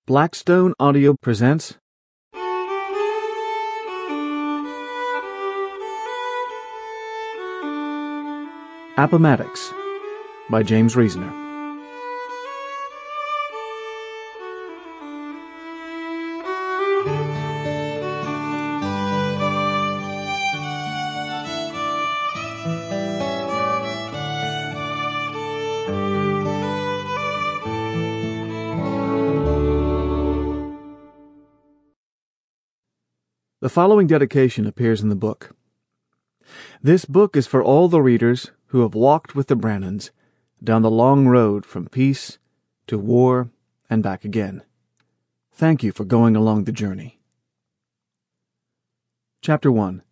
Blackstone Audio presents Appomattox by James Reasoner. The following dedication appears in the book. This book is for all the readers who have walked with the Brannans down the long road from peace to war and back again. Thank you for going along the journey. Chapter 1.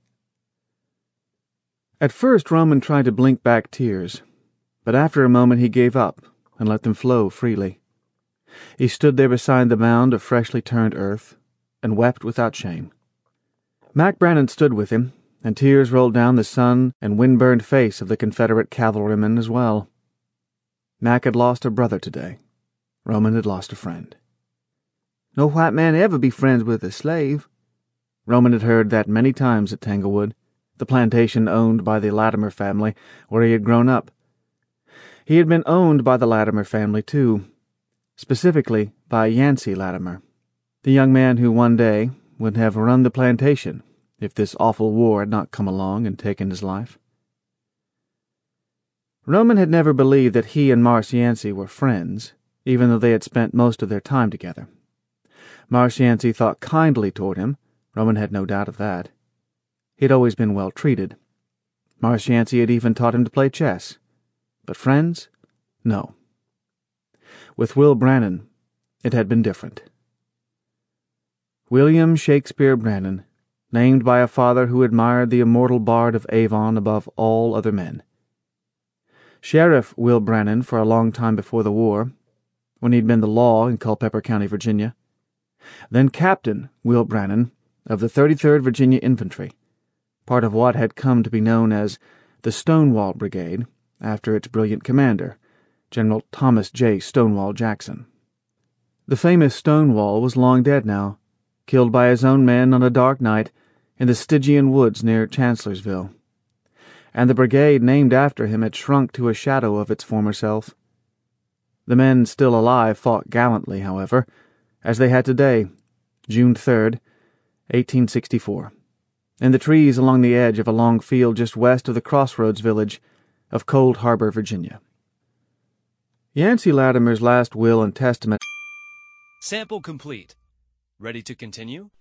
At first Roman tried to blink back tears, but after a moment he gave up and let them flow freely. He stood there beside the mound of freshly turned earth and wept without shame. Mac Brannan stood with him, and tears rolled down the sun and wind-burned face of the Confederate cavalryman as well. Mac had lost a brother today. Roman had lost a friend. No white man ever be friends with a slave. Roman had heard that many times at Tanglewood, the plantation owned by the Latimer family, where he had grown up. He had been owned by the Latimer family, too, specifically by Yancey Latimer, the young man who one day would have run the plantation if this awful war had not come along and taken his life. Roman had never believed that he and Marse Yancey were friends, even though they had spent most of their time together. Marse Yancey thought kindly toward him. Roman had no doubt of that. He had always been well treated. Marse Yancey had even taught him to play chess. But friends? No. With Will Brannan, it had been different. William Shakespeare Brannan, named by a father who admired the immortal bard of Avon above all other men. Sheriff Will Brannan for a long time before the war, when he'd been the law in Culpeper County, Virginia. Then Captain Will Brannan of the 33rd Virginia Infantry, part of what had come to be known as the Stonewall Brigade, after its brilliant commander, General Thomas J. Stonewall Jackson. The famous Stonewall was long dead now, killed by his own men on a dark night in the Stygian woods near Chancellorsville, and the brigade named after him had shrunk to a shadow of its former self. The men still alive fought gallantly, however, as they had today, June 3rd, 1864, in the trees along the edge of a long field just west of the crossroads village of Cold Harbor, Virginia. Yancey Latimer's last will and testament. Sample complete. Ready to continue?